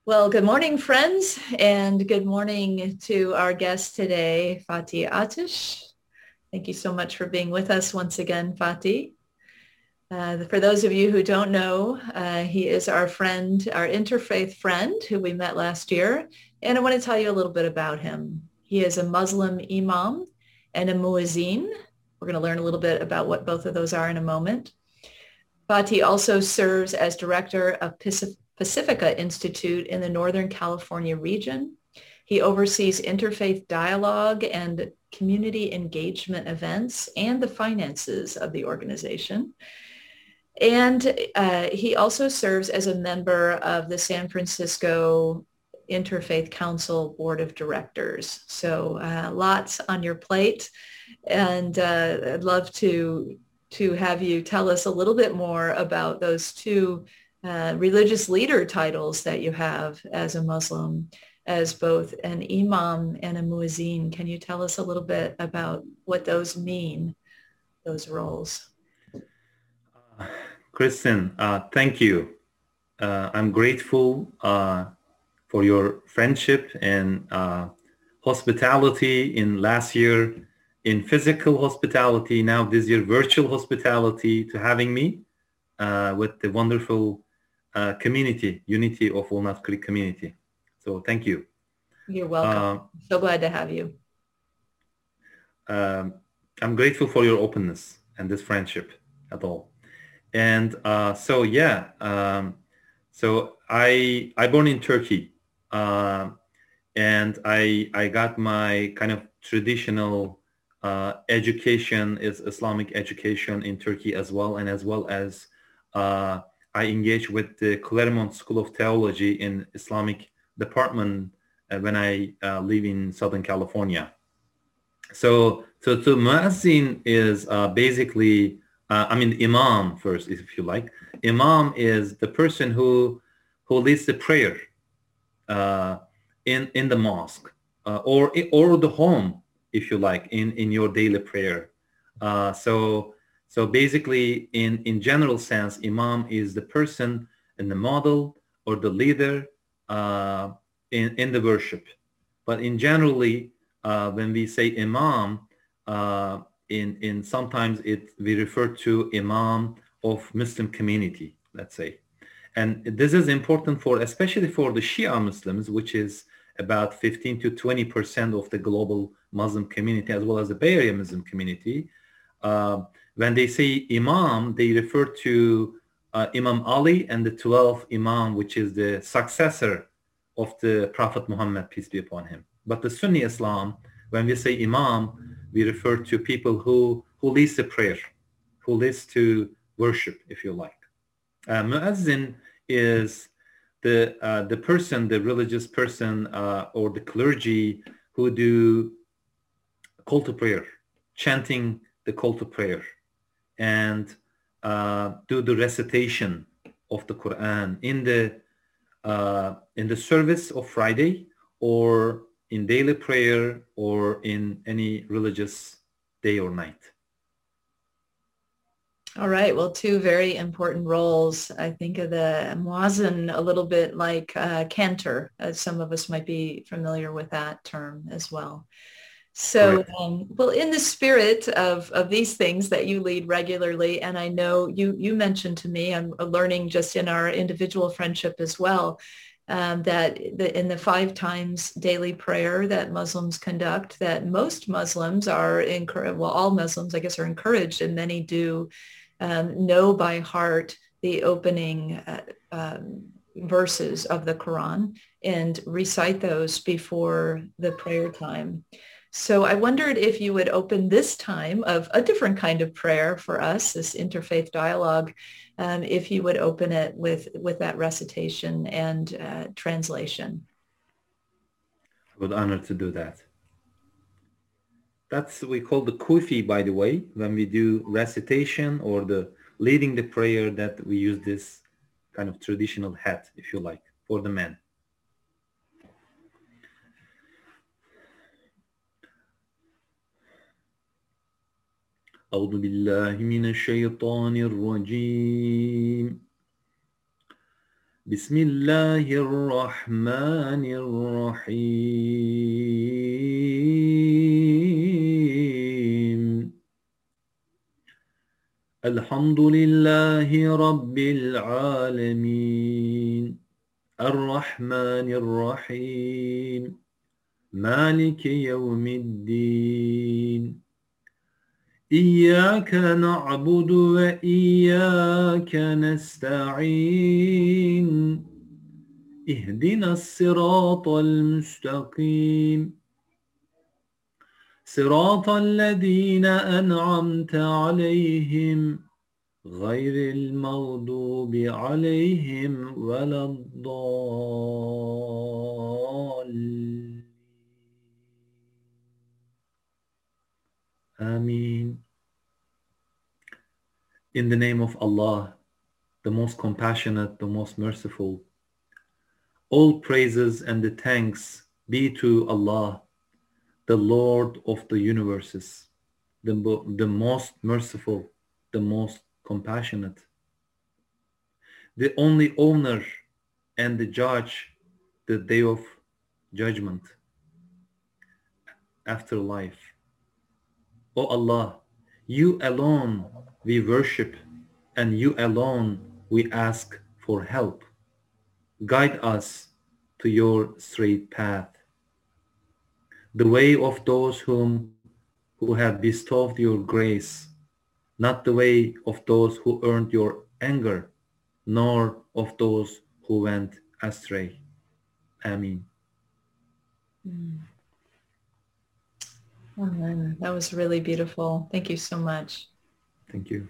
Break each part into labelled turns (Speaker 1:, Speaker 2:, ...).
Speaker 1: Well, good morning, friends, and good morning to our guest today, Fatih Ateş. Thank you so much for being with us once again, Fatih. For those of you who don't know, he is our friend, our interfaith friend who we met last year, and I want to tell you a little bit about him. He is a Muslim imam and a muezzin. We're going to learn a little bit about what both of those are in a moment. Fatih also serves as director of Pacifica Institute in the Northern California region. He oversees interfaith dialogue and community engagement events and the finances of the organization. And he also serves as a member of the San Francisco Interfaith Council Board of Directors. So lots on your plate. And I'd love to have you tell us a little bit more about those two religious leader titles that you have as a Muslim, as both an imam and a muezzin. Can you tell us a little bit about what those mean, those roles?
Speaker 2: Kristen, thank you. I'm grateful for your friendship and hospitality in last year, in physical hospitality, now this year virtual hospitality, to having me with the wonderful community, Unity of Walnut Creek community. So thank you.
Speaker 1: You're welcome. So glad to have you.
Speaker 2: I'm grateful for your openness and this friendship at all. And so I born in Turkey, and I got my kind of traditional education, is Islamic education in Turkey as well, and as well as I engaged with the Claremont School of Theology in Islamic department when I live in Southern California. So muezzin is basically, imam first, if you like. Imam is the person who leads the prayer in the mosque or the home, if you like, in your daily prayer. So basically, in general sense, imam is the person and the model or the leader in the worship. But in generally, when we say imam, in sometimes we refer to imam of Muslim community, let's say. And this is important for, especially for the Shia Muslims, which is about 15 to 20% of the global Muslim community, as well as the Bay Area Muslim community. When they say imam, they refer to Imam Ali and the 12th imam, which is the successor of the Prophet Muhammad, peace be upon him. But the Sunni Islam, when we say imam, we refer to people who leads the prayer, who leads to worship, if you like. Muezzin is the person, the religious person or the clergy who do call to prayer, chanting the call to prayer, and do the recitation of the Quran in the service of Friday, or in daily prayer, or in any religious day or night.
Speaker 1: All right. Well, two very important roles. I think of the muezzin a little bit like cantor, as some of us might be familiar with that term as well. So, well, in the spirit of these things that you lead regularly, and I know you mentioned to me, I'm learning just in our individual friendship as well, that in the 5 times daily prayer that Muslims conduct, that most Muslims are encouraged, well, all Muslims, I guess, are encouraged, and many do know by heart the opening verses of the Quran and recite those before the prayer time. So I wondered if you would open this time of a different kind of prayer for us, this interfaith dialogue, if you would open it with that recitation and translation.
Speaker 2: I would honor to do that. That's we call the kufi, by the way, when we do recitation or the leading the prayer, that we use this kind of traditional hat, if you like, for the men. أعوذ بالله من الشيطان الرجيم بسم الله الرحمن الرحيم الحمد لله رب العالمين الرحمن الرحيم مالك يوم الدين إياك نعبد وإياك نستعين اهدنا الصراط المستقيم صراط الذين أنعمت عليهم غير المغضوب عليهم ولا الضالين آمين. In the name of Allah, the most compassionate, the most merciful, all praises and the thanks be to Allah, the Lord of the universes, the most merciful, the most compassionate, the only owner and the judge, the day of judgment, after life. O Allah, you alone we worship and you alone we ask for help. Guide us to your straight path, the way of those who have bestowed your grace, not the way of those who earned your anger, nor of those who went astray. Amen.
Speaker 1: Amen. That was really beautiful. Thank you so much.
Speaker 2: Thank you.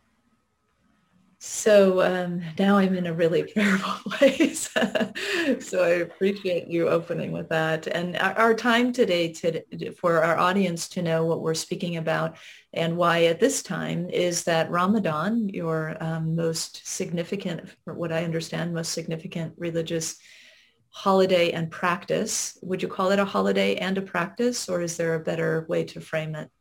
Speaker 1: So now I'm in a really prayerful place. So I appreciate you opening with that. And our time today for our audience to know what we're speaking about and why at this time is that Ramadan, your most significant, from what I understand, most significant religious holiday and practice. Would you call it a holiday and a practice, or is there a better way to frame it?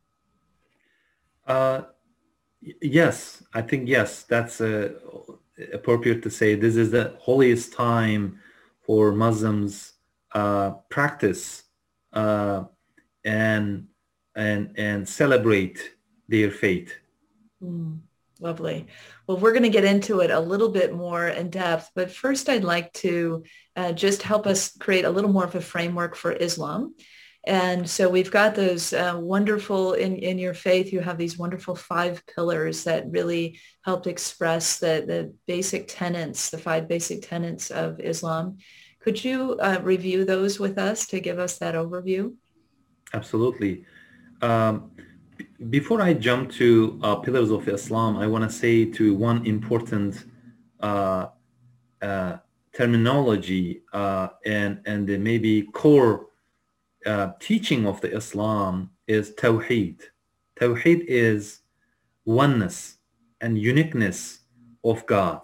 Speaker 2: Yes, I think yes, that's appropriate to say. This is the holiest time for Muslims practice and celebrate their faith.
Speaker 1: Lovely. Well, we're going to get into it a little bit more in depth, but first I'd like to just help us create a little more of a framework for Islam. And so we've got those wonderful, in your faith, you have these wonderful 5 pillars that really helped express the basic tenets, the 5 basic tenets of Islam. Could you review those with us to give us that overview?
Speaker 2: Absolutely. Before I jump to pillars of Islam, I want to say to one important terminology and the maybe core teaching of the Islam is Tawheed. Tawheed is oneness and uniqueness of God.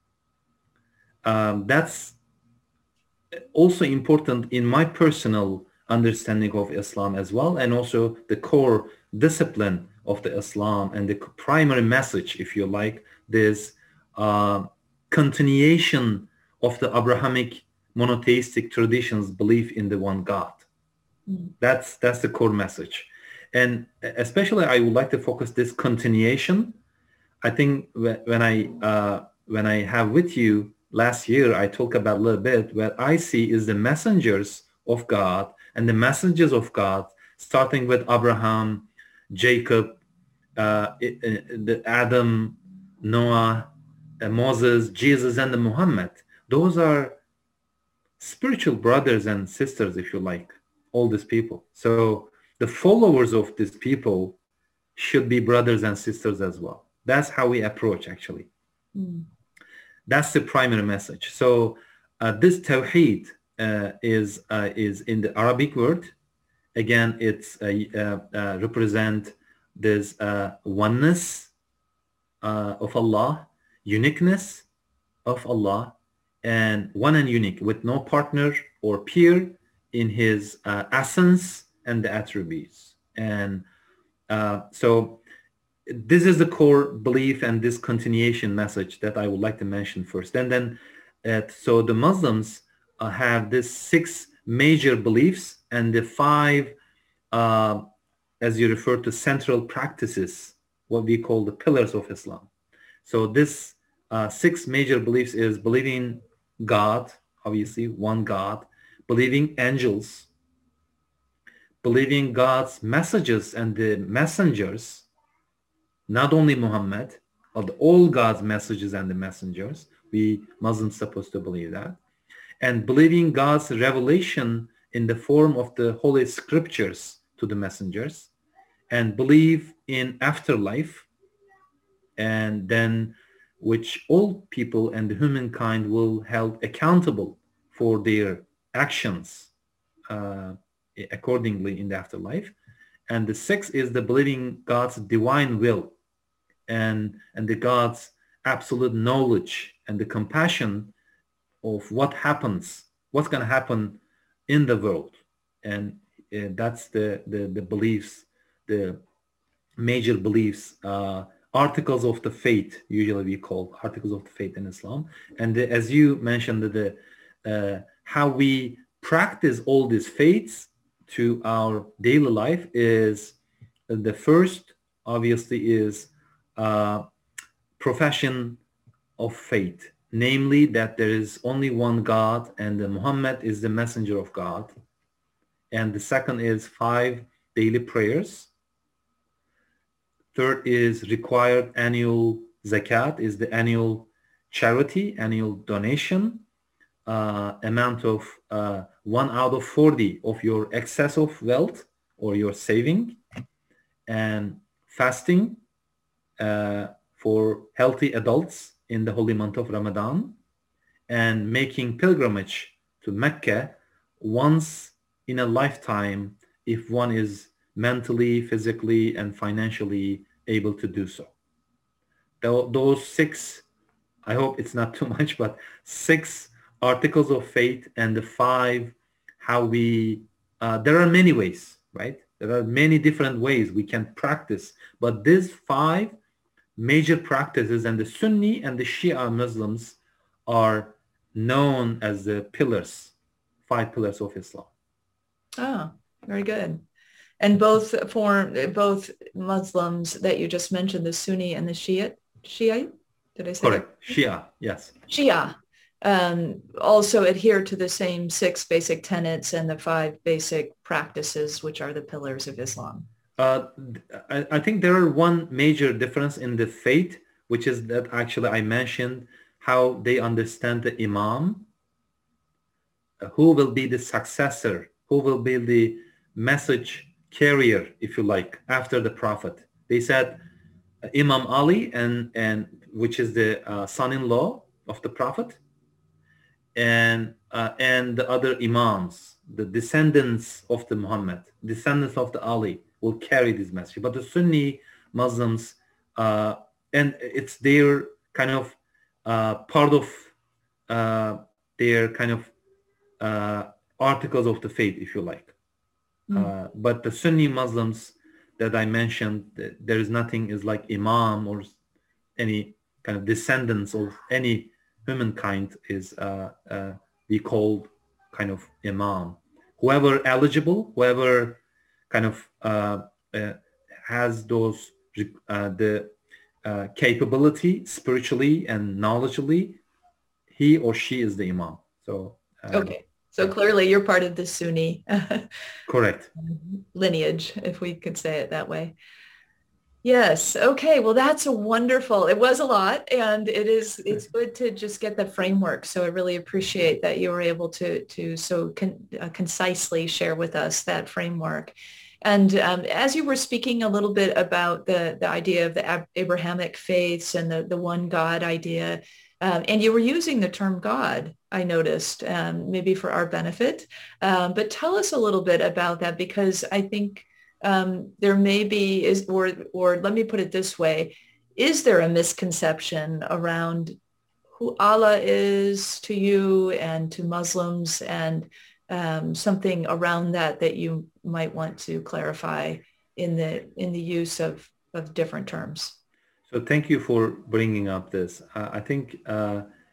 Speaker 2: That's also important in my personal understanding of Islam as well, and also the core discipline of the Islam and the primary message, if you like, this continuation of the Abrahamic monotheistic traditions belief in the one God. That's the core message. And especially I would like to focus this continuation. I think when I have with you last year, I talked about a little bit what I see is the messengers of God and the messengers of God, starting with Abraham, Jacob, the Adam, Noah, Moses, Jesus, and the Muhammad. Those are spiritual brothers and sisters, if you like, all these people. So the followers of these people should be brothers and sisters as well. That's how we approach, actually. That's the primary message. So this Tawheed is in the Arabic word. Again, it's represent this oneness of Allah, uniqueness of Allah, and one and unique with no partner or peer in his essence and the attributes. And so this is the core belief and this continuation message that I would like to mention first. And then So the Muslims have this 6 major beliefs and the 5, uh, as you refer to, central practices, what we call the pillars of Islam. So this 6 major beliefs is believing God, obviously one God, believing angels, believing God's messages and the messengers, not only Muhammad, but all God's messages and the messengers. We Muslims supposed to believe that. And believing God's revelation in the form of the Holy Scriptures to the messengers, and believe in afterlife, and then which all people and humankind will held accountable for their actions accordingly in the afterlife. And the 6th is the believing God's divine will and the God's absolute knowledge and the compassion of what happens, what's going to happen in the world. And that's the beliefs, the major beliefs, articles of the faith, usually we call articles of the faith in Islam. And as you mentioned, how we practice all these faiths to our daily life is the first, obviously, is profession of faith, namely that there is only one God and Muhammad is the messenger of God. And the second is 5 daily prayers. Third is required annual zakat, is the annual charity, annual donation, amount of 1 out of 40 of your excess of wealth or your saving, and fasting for healthy adults in the holy month of Ramadan, and making pilgrimage to Mecca once in a lifetime if one is mentally, physically, and financially able to do so. Those 6, I hope it's not too much, but 6 articles of faith, and the 5 how we, there are many ways, right? There are many different ways we can practice, but these 5 major practices, and the Sunni and the Shia Muslims are known as the pillars, 5 pillars of Islam.
Speaker 1: Oh, very good. And both Muslims that you just mentioned, the Sunni and the Shiite, did I say
Speaker 2: correct? That? Shia, yes.
Speaker 1: Shia also adhere to the same 6 basic tenets and the 5 basic practices, which are the pillars of Islam.
Speaker 2: I think there are one major difference in the faith, which is that actually I mentioned how they understand the Imam, who will be the successor, who will be the message carrier, if you like, after the Prophet. They said Imam Ali, and which is the son-in-law of the Prophet, and the other Imams, the descendants of the Muhammad, descendants of the Ali, will carry this message. But the Sunni Muslims, and it's their kind of part of their kind of articles of the faith, if you like. But the Sunni Muslims that I mentioned, there is nothing is like Imam or any kind of descendants of any humankind is we call kind of Imam. Whoever eligible, whoever kind of has those the capability spiritually and knowledgeably, he or she is the Imam. So
Speaker 1: okay. So clearly you're part of the Sunni
Speaker 2: correct
Speaker 1: lineage, if we could say it that way. Yes. Okay. Well, that's a wonderful, it was a lot, and it's good to just get the framework. So I really appreciate that you were able to so concisely share with us that framework. And as you were speaking a little bit about the idea of the Abrahamic faiths and the one God idea, and you were using the term God, I noticed, maybe for our benefit. But tell us a little bit about that, because I think there may be, or let me put it this way, is there a misconception around who Allah is to you and to Muslims, and something around that you might want to clarify in the use of different terms?
Speaker 2: So thank you for bringing up this. I think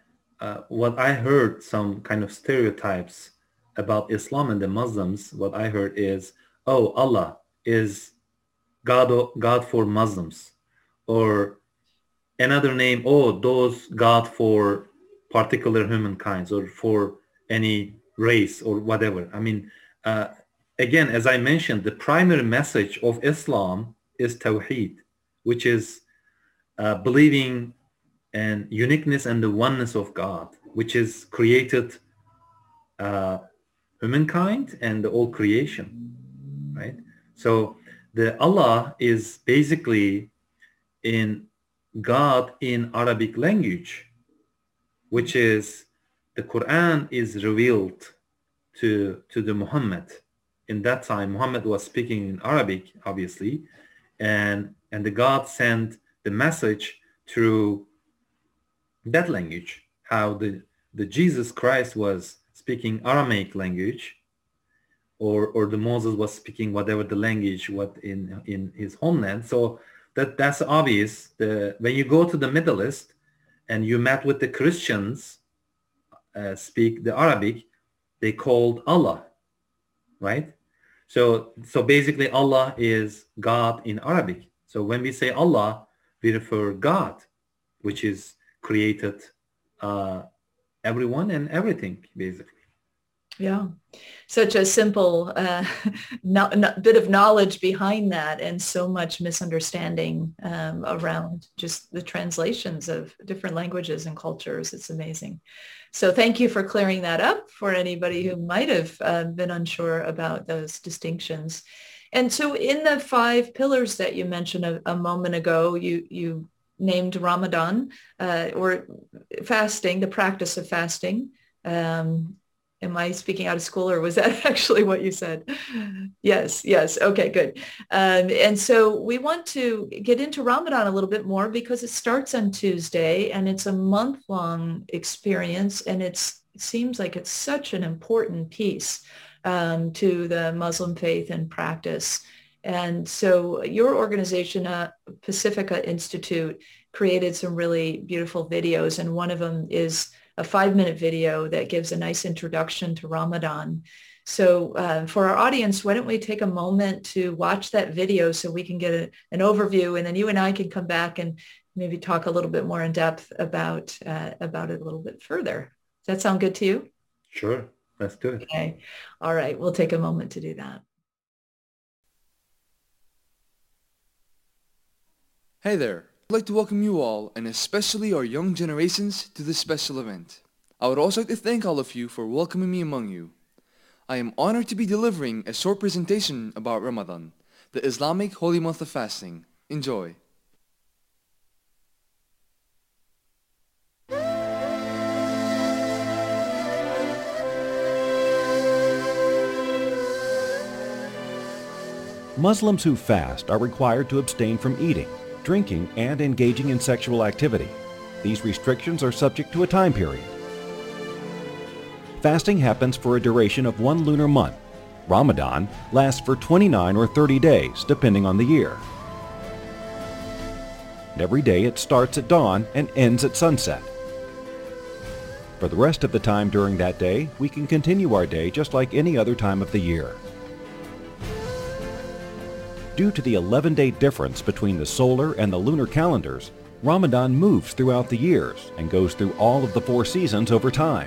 Speaker 2: what I heard, some kind of stereotypes about Islam and the Muslims, what I heard is, oh, Allah is God for Muslims, or another name, oh, those God for particular humankinds or for any race or whatever. I mean, again, as I mentioned, the primary message of Islam is Tawheed, which is believing in uniqueness and the oneness of God, which is created humankind and the whole creation, right? So the Allah is basically in God in Arabic language, which is the Quran is revealed to the Muhammad. In that time, Muhammad was speaking in Arabic, obviously, and the God sent the message through that language. How the Jesus Christ was speaking Aramaic language, or the Moses was speaking whatever the language what in his homeland. So that's obvious. When you go to the Middle East and you met with the Christians speak the Arabic, they called Allah, right? So basically Allah is God in Arabic. So when we say Allah, we refer God, which is created everyone and everything, basically.
Speaker 1: Yeah, such a simple bit of knowledge behind that, and so much misunderstanding around just the translations of different languages and cultures. It's amazing. So thank you for clearing that up for anybody who might have been unsure about those distinctions. And so in the 5 pillars that you mentioned a moment ago, you named Ramadan or fasting, the practice of fasting. Am I speaking out of school, or was that actually what you said? Yes. Okay, good. And so we want to get into Ramadan a little bit more because it starts on Tuesday and it's a month-long experience, and it seems like it's such an important piece to the Muslim faith and practice. And so your organization, Pacifica Institute, created some really beautiful videos, and one of them is a 5-minute video that gives a nice introduction to Ramadan. So for our audience, why don't we take a moment to watch that video so we can get an overview, and then you and I can come back and maybe talk a little bit more in depth about it a little bit further. Does that sound good to you?
Speaker 2: Sure, let's do it.
Speaker 1: Okay. All right, we'll take a moment to do that.
Speaker 3: Hey there. I'd like to welcome you all, and especially our young generations, to this special event. I would also like to thank all of you for welcoming me among you. I am honored to be delivering a short presentation about Ramadan, the Islamic holy month of fasting. Enjoy.
Speaker 4: Muslims who fast are required to abstain from eating, drinking, and engaging in sexual activity. These restrictions are subject to a time period. Fasting happens for a duration of 1 lunar month. Ramadan lasts for 29 or 30 days, depending on the year. And every day it starts at dawn and ends at sunset. For the rest of the time during that day, we can continue our day just like any other time of the year. Due to the 11-day difference between the solar and the lunar calendars, Ramadan moves throughout the years and goes through all of the 4 seasons over time.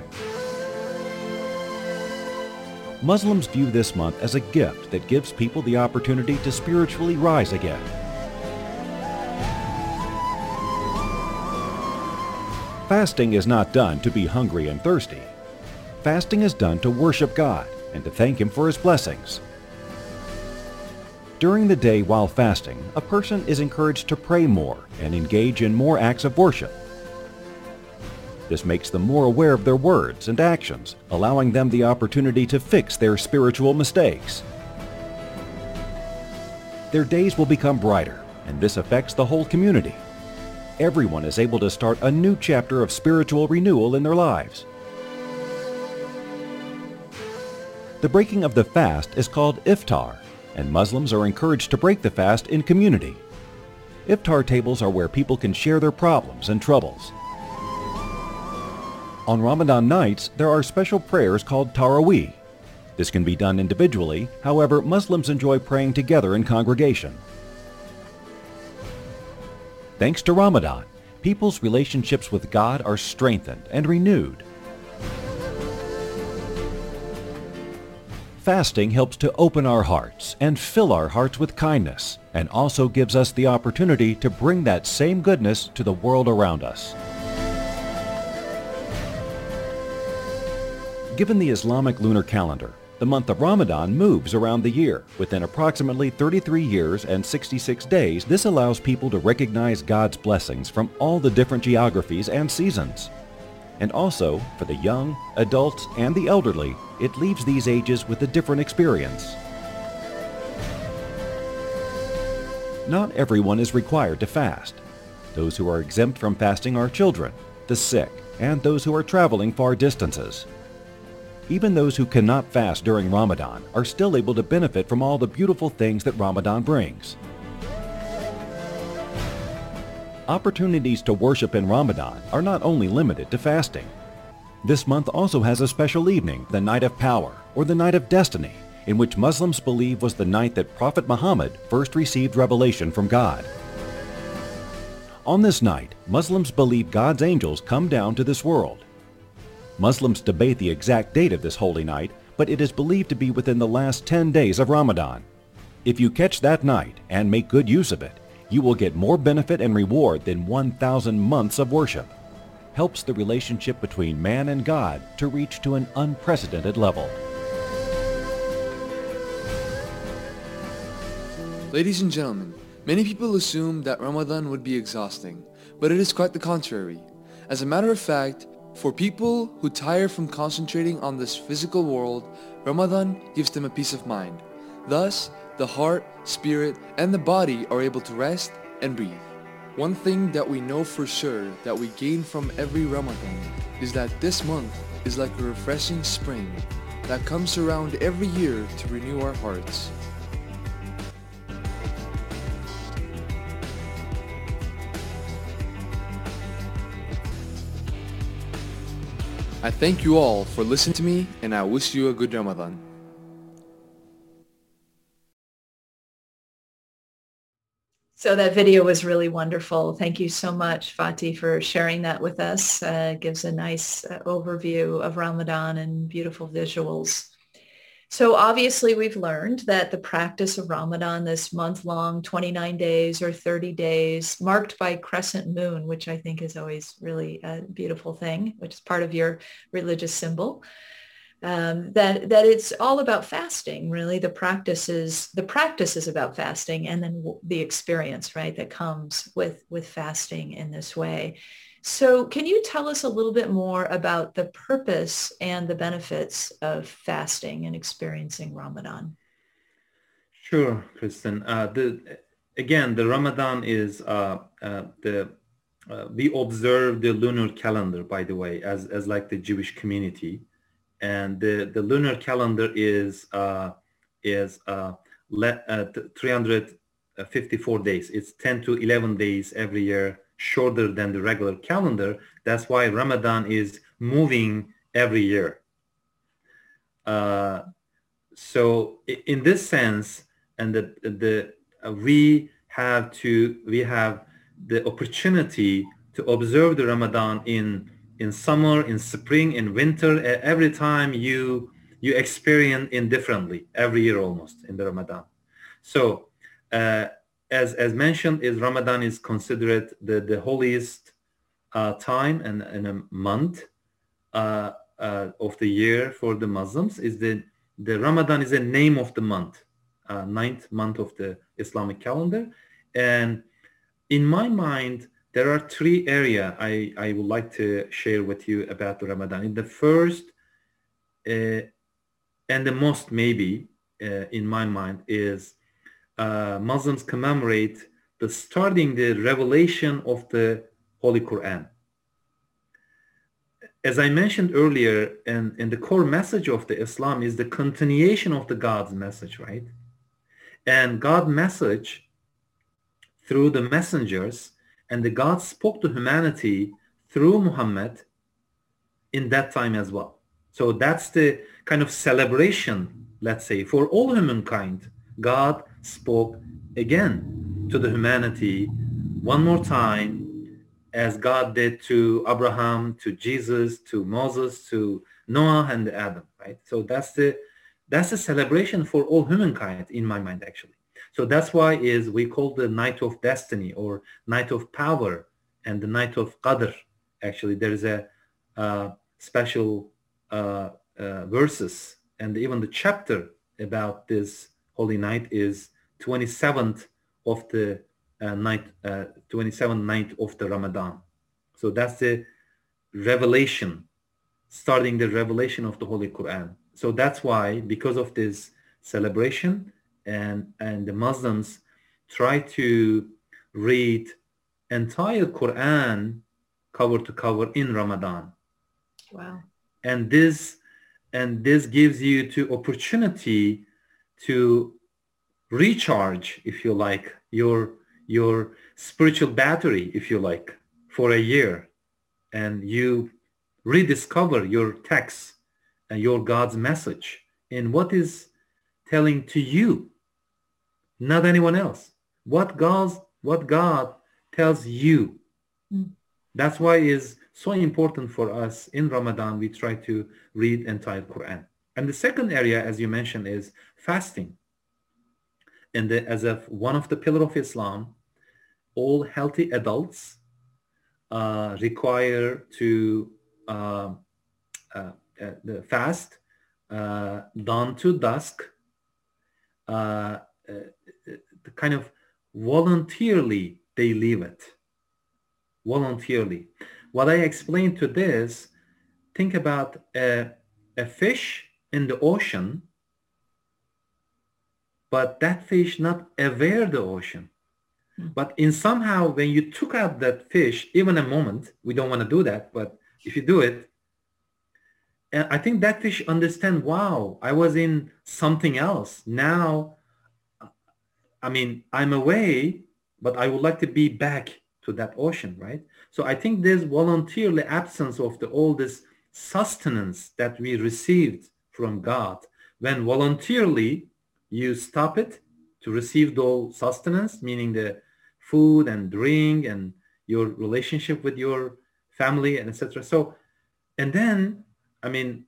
Speaker 4: Muslims view this month as a gift that gives people the opportunity to spiritually rise again. Fasting is not done to be hungry and thirsty. Fasting is done to worship God and to thank Him for His blessings. During the day while fasting, a person is encouraged to pray more and engage in more acts of worship. This makes them more aware of their words and actions, allowing them the opportunity to fix their spiritual mistakes. Their days will become brighter, and this affects the whole community. Everyone is able to start a new chapter of spiritual renewal in their lives. The breaking of the fast is called iftar, and Muslims are encouraged to break the fast in community. Iftar tables are where people can share their problems and troubles. On Ramadan nights, there are special prayers called Taraweeh. This can be done individually, however, Muslims enjoy praying together in congregation. Thanks to Ramadan, people's relationships with God are strengthened and renewed. Fasting helps to open our hearts and fill our hearts with kindness, and also gives us the opportunity to bring that same goodness to the world around us. Given the Islamic lunar calendar, the month of Ramadan moves around the year. Within approximately 33 years and 66 days, this allows people to recognize God's blessings from all the different geographies and seasons. And also, for the young, adults, and the elderly, it leaves these ages with a different experience. Not everyone is required to fast. Those who are exempt from fasting are children, the sick, and those who are traveling far distances. Even those who cannot fast during Ramadan are still able to benefit from all the beautiful things that Ramadan brings. Opportunities to worship in Ramadan are not only limited to fasting. This month also has a special evening, the Night of Power, or the Night of Destiny, in which Muslims believe was the night that Prophet Muhammad first received revelation from God. On this night, Muslims believe God's angels come down to this world. Muslims debate the exact date of this holy night, but it is believed to be within the last 10 days of Ramadan. If you catch that night and make good use of it, you will get more benefit and reward than 1,000 months of worship. Helps the relationship between man and God to reach to an unprecedented level.
Speaker 3: Ladies and gentlemen, many people assume that Ramadan would be exhausting, but it is quite the contrary. As a matter of fact, for people who tire from concentrating on this physical world, Ramadan gives them a peace of mind. Thus, the heart, spirit, and the body are able to rest and breathe. One thing that we know for sure that we gain from every Ramadan is that this month is like a refreshing spring that comes around every year to renew our hearts. I thank you all for listening to me, and I wish you a good Ramadan.
Speaker 1: So that video was really wonderful. Thank you so much, Fatih, for sharing that with us. Gives a nice overview of Ramadan and beautiful visuals. So obviously we've learned that the practice of Ramadan, this month-long 29 days or 30 days marked by crescent moon, which I think is always really a beautiful thing, which is part of your religious symbol, that it's all about fasting, really. The practice is about fasting, and then the experience, right, that comes with fasting in this way. So can you tell us a little bit more about the purpose and the benefits of fasting and experiencing Ramadan?
Speaker 2: Sure, Kristen. The Ramadan is we observe the lunar calendar, by the way, as like the Jewish community, and the lunar calendar is 354 days. It's 10 to 11 days every year shorter than the regular calendar. That's why Ramadan is moving every year. So in this sense, and we have the opportunity to observe the Ramadan in summer, in spring, in winter. Every time you experience it differently every year almost in the Ramadan. So as mentioned, Ramadan is considered the holiest time and a month of the year for the Muslims. The Ramadan is the name of the month, ninth month of the Islamic calendar. And in my mind, there are three areas I would like to share with you about the Ramadan. In the first and the most maybe in my mind is Muslims commemorate starting the revelation of the Holy Quran. As I mentioned earlier, and the core message of the Islam is the continuation of the God's message, right? And God's message through the messengers, and the God spoke to humanity through Muhammad, in that time as well. So that's the kind of celebration, let's say, for all humankind. God spoke again to the humanity one more time, as God did to Abraham, to Jesus, to Moses, to Noah and Adam, right? So that's the celebration for all humankind in my mind, actually. So that's why is we call the night of destiny or night of power and the night of Qadr. Actually, there is a special verses, and even the chapter about this holy night is 27th of the night, 27th night of the Ramadan. So that's the revelation, starting the revelation of the Holy Quran. So that's why, because of this celebration, and the Muslims try to read entire Quran cover to cover in Ramadan.
Speaker 1: Wow.
Speaker 2: And this gives you the opportunity to recharge, if you like, your spiritual battery, if you like, for a year, and you rediscover your text and your God's message and what is telling to you, not anyone else. What God tells you. That's why is so important for us in Ramadan. We try to read entire Quran. And the second area, as you mentioned, is fasting. And as one of the pillars of Islam, all healthy adults require to the fast dawn to dusk, kind of voluntarily they leave it. Voluntarily. What I explained to this, think about a fish in the ocean, but that fish not aware the ocean. But in somehow when you took out that fish, even a moment, we don't want to do that, but if you do it, I think that fish understand, wow, I was in something else. Now, I mean, I'm away, but I would like to be back to that ocean, right? So I think there's voluntarily absence of all this sustenance that we received from God. When voluntarily you stop it to receive the sustenance, meaning the food and drink and your relationship with your family and etc. So, and then, I mean,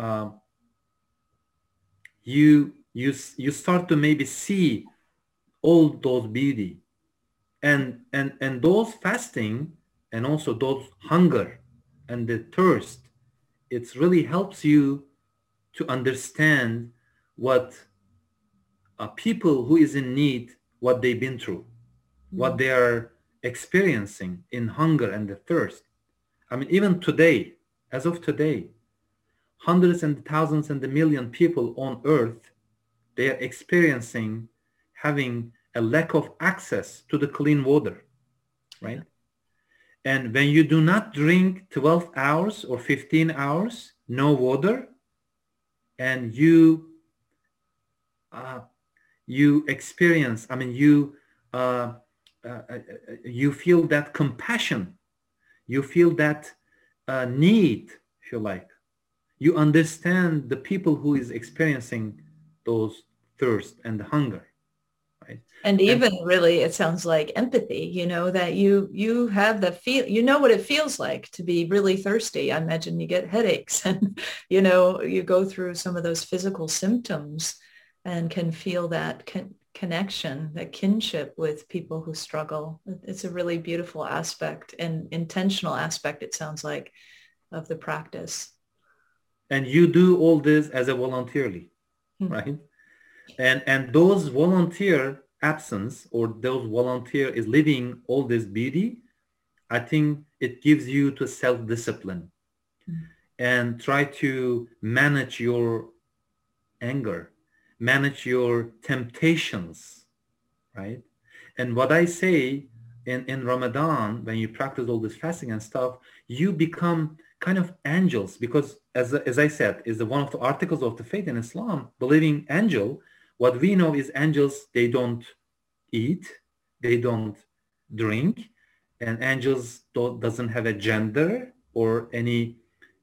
Speaker 2: you start to maybe see all those beauty and those fasting and also those hunger and the thirst, it really helps you to understand what people who is in need, what they've been through, what they are experiencing in hunger and the thirst. I mean, even today, as of today, hundreds and thousands and a million people on earth, they are experiencing having a lack of access to the clean water, right? And when you do not drink 12 hours or 15 hours, no water, and you experience, I mean, you feel that compassion, you feel that need, if you like. You understand the people who is experiencing those thirst and hunger. Right?
Speaker 1: And even really, it sounds like empathy, you know, that you have the feel, you know what it feels like to be really thirsty. I imagine you get headaches and, you know, you go through some of those physical symptoms and can feel that connection, that kinship with people who struggle. It's a really beautiful aspect and intentional aspect, it sounds like, of the practice.
Speaker 2: And you do all this as a voluntarily, right? And those volunteer absence or those volunteer is living all this beauty, I think it gives you to self-discipline and try to manage your anger, manage your temptations, right? And what I say in Ramadan, when you practice all this fasting and stuff, you become kind of angels, because as I said, is one of the articles of the faith in Islam, believing angel. What we know is angels, they don't eat, they don't drink, and angels doesn't have a gender or any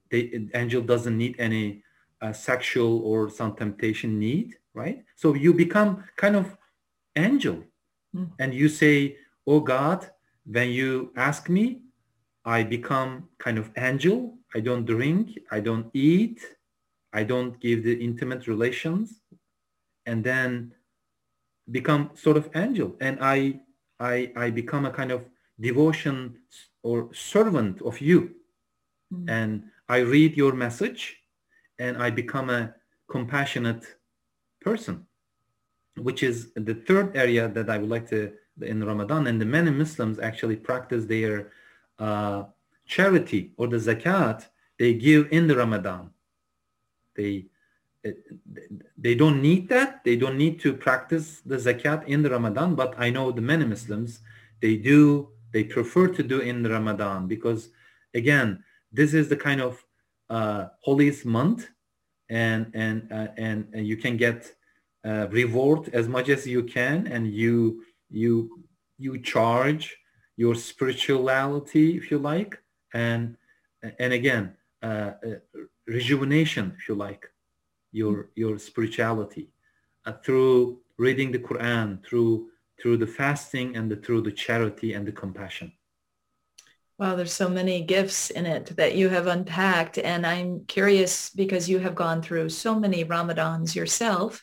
Speaker 2: angel doesn't need any sexual or some temptation need, right? So you become kind of angel, and you say, oh God, when you ask me, I become kind of angel. I don't drink, I don't eat, I don't give the intimate relations, and then become sort of angel. And I become a kind of devotion or servant of you. And I read your message and I become a compassionate person, which is the third area that I would like to, in Ramadan. And the many Muslims actually practice their charity or the zakat they give in the Ramadan. They don't need that. They don't need to practice the zakat in the Ramadan. But I know the many Muslims, they do. They prefer to do in the Ramadan because, again, this is the kind of holiest month, and you can get reward as much as you can, and you charge your spirituality, if you like, and again rejuvenation, if you like, your spirituality through reading the Quran, through the fasting, and through the charity and the compassion.
Speaker 1: Wow, there's so many gifts in it that you have unpacked, and I'm curious because you have gone through so many Ramadans yourself.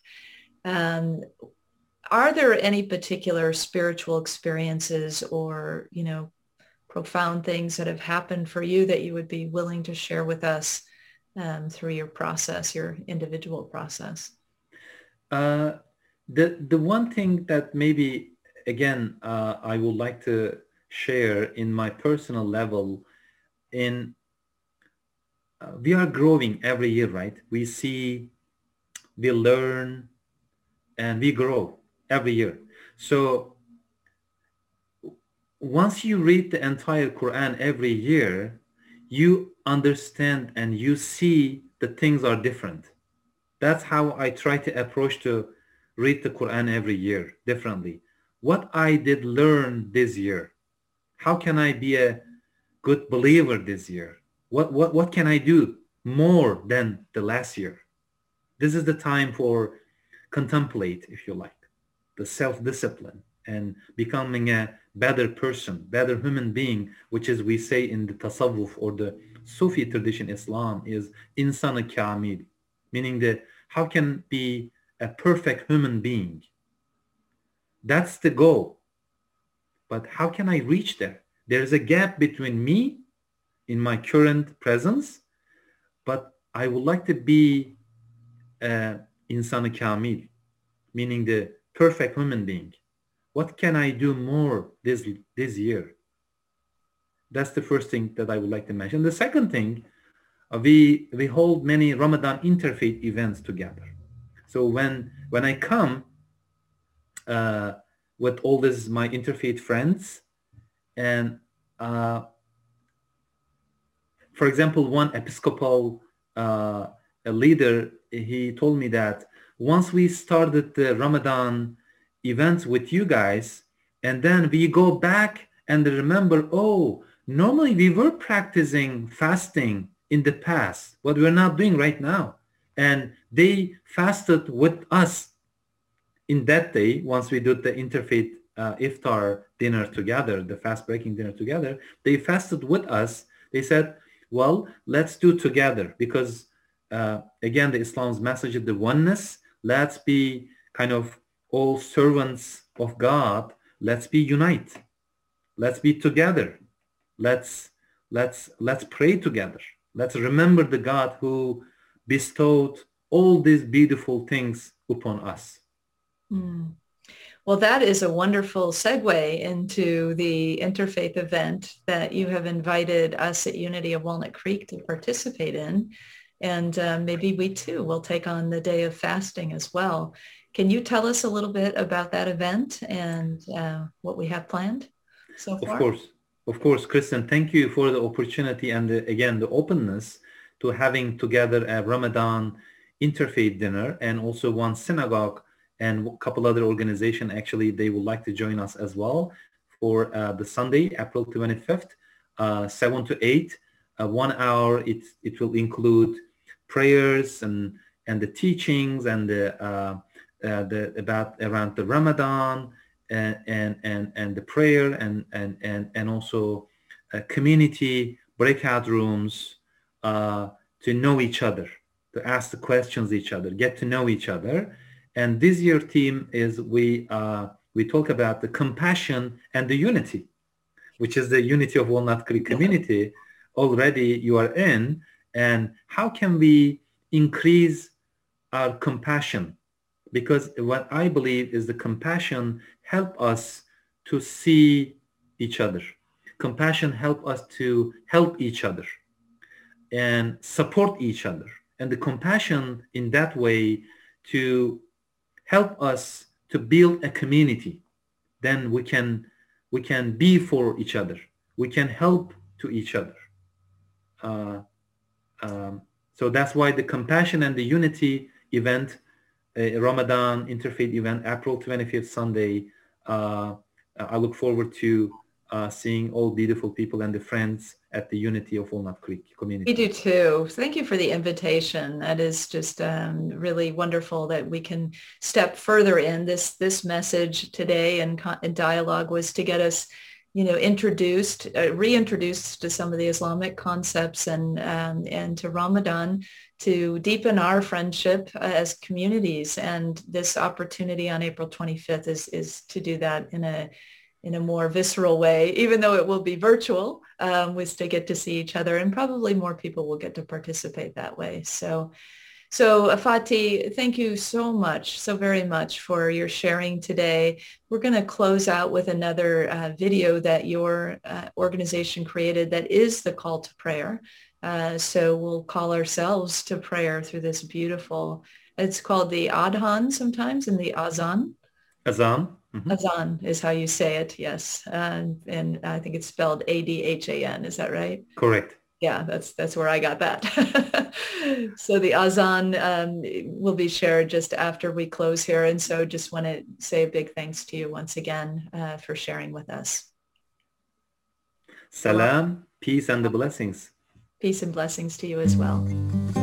Speaker 1: Are there any particular spiritual experiences or, profound things that have happened for you that you would be willing to share with us through your process, your individual process?
Speaker 2: The one thing that maybe, again, I would like to share in my personal level, we are growing every year, right? We see, we learn, and we grow every year. So once you read the entire Quran every year, you understand and you see that things are different. That's how I try to approach to read the Quran every year differently. What I did learn this year, how can I be a good believer this year? What can I do more than the last year? This is the time for contemplate, if you like, the self-discipline and becoming a better person, better human being, which is we say in the tasawwuf or the Sufi tradition Islam is insan kamil, meaning that how can be a perfect human being? That's the goal. But how can I reach there? There's a gap between me in my current presence, but I would like to be insan kamil, meaning the perfect human being. What can I do more this year? That's the first thing that I would like to mention. The second thing, we hold many Ramadan interfaith events together. So when I come with all these my interfaith friends, and for example, one Episcopal a leader, he told me that once we started the Ramadan events with you guys, and then we go back and remember, oh, normally we were practicing fasting in the past, what we're not doing right now. And they fasted with us in that day. Once we did the interfaith iftar dinner together, the fast breaking dinner together, they fasted with us. They said, well, let's do together because again, the Islam's message is the oneness. Let's be kind of all servants of God. Let's be unite. Let's be together. Let's pray together. Let's remember the God who bestowed all these beautiful things upon us.
Speaker 1: Well, that is a wonderful segue into the interfaith event that you have invited us at Unity of Walnut Creek to participate in. And maybe we too will take on the day of fasting as well. Can you tell us a little bit about that event and what we have planned so far?
Speaker 2: Of course, Kristen, thank you for the opportunity and again, the openness to having together a Ramadan interfaith dinner, and also one synagogue and a couple other organizations. Actually, they would like to join us as well for the Sunday, April 25th, 7 to 8. 1 hour. It will include prayers and the teachings and the about around the Ramadan and the prayer and also community breakout rooms to know each other, to ask the questions each other, get to know each other. And this year theme is we talk about the compassion and the unity, which is the unity of Walnut Creek community. Already you are in, and how can we increase our compassion? Because what I believe is the compassion help us to see each other. Compassion help us to help each other and support each other. And the compassion in that way to help us to build a community. Then we can be for each other. We can help to each other. So that's why the compassion and the unity event, Ramadan Interfaith event, April 25th, Sunday. I look forward to seeing all beautiful people and the friends at the Unity of Walnut Creek community.
Speaker 1: We do too. Thank you for the invitation. That is just really wonderful that we can step further in this message today, and dialogue was to get us, introduced, reintroduced to some of the Islamic concepts and to Ramadan, to deepen our friendship as communities. And this opportunity on April 25th is to do that in a more visceral way, even though it will be virtual, was to get to see each other, and probably more people will get to participate that way. So Fatih, thank you so very much for your sharing today. We're going to close out with another video that your organization created that is the call to prayer. So we'll call ourselves to prayer through this beautiful, it's called the Adhan sometimes, and the Azan.
Speaker 2: Azan. Mm-hmm.
Speaker 1: Azan is how you say it, yes. And I think it's spelled Adhan, is that right?
Speaker 2: Correct.
Speaker 1: Yeah, that's where I got that. So the Azan will be shared just after we close here. And so just want to say a big thanks to you once again for sharing with us.
Speaker 2: Salam, peace and the blessings.
Speaker 1: Peace and blessings to you as well.